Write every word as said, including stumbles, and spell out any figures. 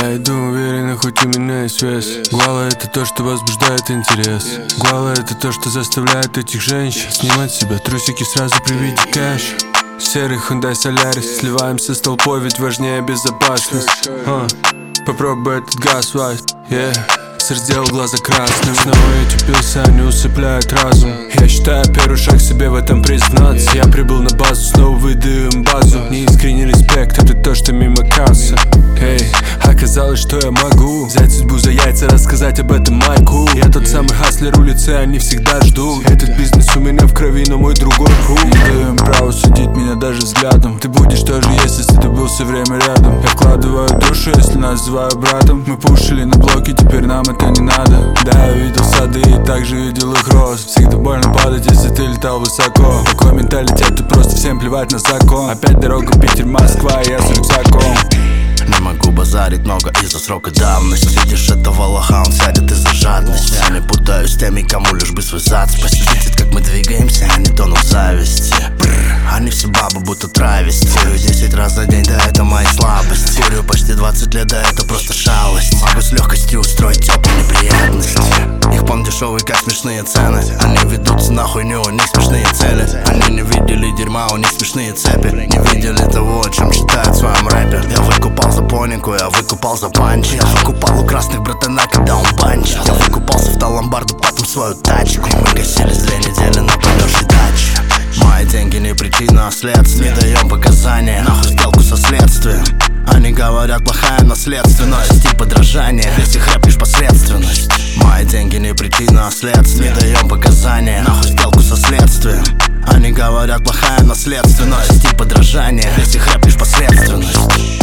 Я иду уверенно, хоть у меня есть вес. Гуала — это то, что возбуждает интерес. Гуала — это то, что заставляет этих женщин снимать с себя трусики сразу при виде кэша. Серый Hyundai Solaris, сливаемся с толпой, ведь важнее безопасность. а, Попробуй этот газ, вайс, yeah. Сыр сделал глаза красным. Снова эти пилсы, они усыпляют разум. Я считаю первый шаг себе в этом признаться. Я прибыл на базу, снова выдаем базу. Неискренний респект, это то, что мимо кассы. Эй, оказалось, что я могу взять судьбу за яйца, рассказать об этом Майку. Я тот самый хаслер улицы, они всегда ждут. Этот бизнес у меня в крови, но мой другой путь. Не даю им право судить меня даже взглядом. Ты будешь тоже есть, если ты был все время рядом. Я вкладываю душу, если называю братом. Мы пушили на блоке, теперь нам это не надо. Да, я видел сады и также видел их рост. Всегда больно падать, если ты летал высоко. Такой менталитет, ты просто всем плевать на закон. Опять дорога Питер-Москва, я с рюкзаком. Не могу базарить много из-за срока давности. Видишь этого лоха, он сядет из-за жадности. Я не путаюсь с теми, кому лишь бы связаться. Пусть видит, как мы двигаемся, они тонут в зависти. Бррр, они все бабы, будто травести. Курю десять раз за день, да это мои слабости. Курю почти двадцать лет, да это просто шалость. Могу с легкостью устроить теплые неприятности. Их пон дешевый, как смешные цены. Они ведутся на хуйню, у них смешные цели. Они не видели дерьма, у них смешные цепи. Не видели того, о чем читают в своем рэпе. Я выкупал за понику, я выкупал за панчи. Я выкупал у красных братана, когда он банчит. Я выкупался в Таламбарду, потом свою тачку. Мы гасились две недели на подошве дачи. Мои деньги не причина, а следствие. Не даем показания, нахуй сделку со следствием. Они говорят, плохая наследственность и подражание, весь их рэп лишь посредственность. Мои деньги не причина, а следствие. Не даем показания, нахуй сделку со следствием. Они говорят, плохая наследственность и подражание, весь их рэп лишь посредственность.